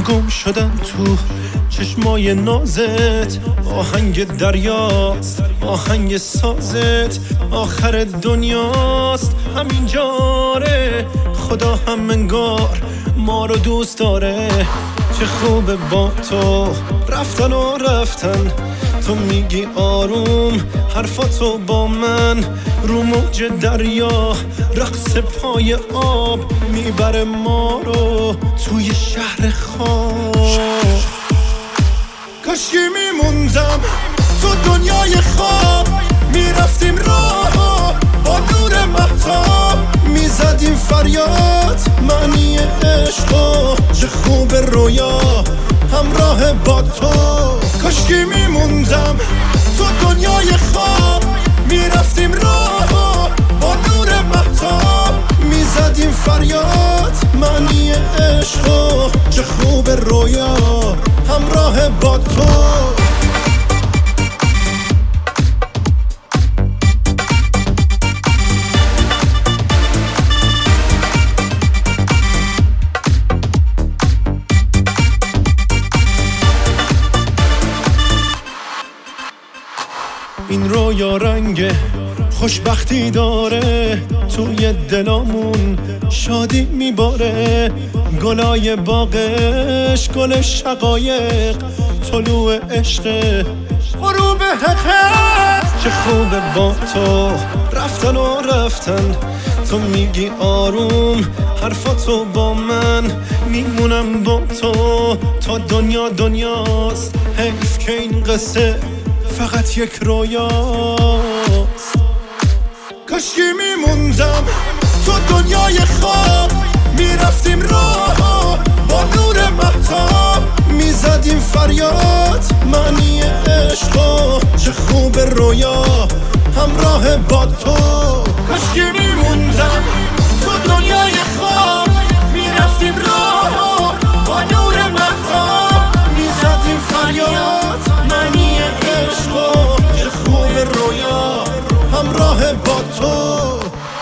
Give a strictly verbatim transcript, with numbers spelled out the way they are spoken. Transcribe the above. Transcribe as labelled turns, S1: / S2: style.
S1: گم شدن تو چشمای نازت، آهنگ دریاست آهنگ سازت، آخر دنیاست همین جاره. خدا هم انگار ما رو دوست داره. چه خوبه با تو رفتن و رفتن، تو میگی آروم حرفاتو با من، رو موج دریا رقص پای آب میبره ما رو توی شهر خواب. کاشکی میموندم تو دنیای خواب، میرفتیم راه با نور مهتاب، میزدیم فریاد معنی عشقو. چه خوب رویا همراه با تو. کاشکی میموندم تو دنیای خواب، میرفتیم راه با نور مهتاب، میزدیم فریاد معنی عشقو. چه خوب رویا همراه با تو. این رویا رنگ خوشبختی داره، توی دلامون شادی میباره. گلای باغش گل شقایق، طلوع عشق غروب حقیقت. چه خوبه با تو رفتن و رفتن، تو میگی آروم حرفاتو با من، میمونم با تو تا دنیا دنیاست. حیف که این قصه فقط یک رویاست. کاشکی میموندم تو دنیای خواب، میرفتیم راه با نور مهتاب، میزدیم فریاد معنی عشقو. چه خوب رویا همراه با تو. کاشکی میموندم تو دنیای خواب، میرفتیم راه با نور مهتاب، میزدیم فریاد معنی عشقو. چه خوب رویا همراه با تو.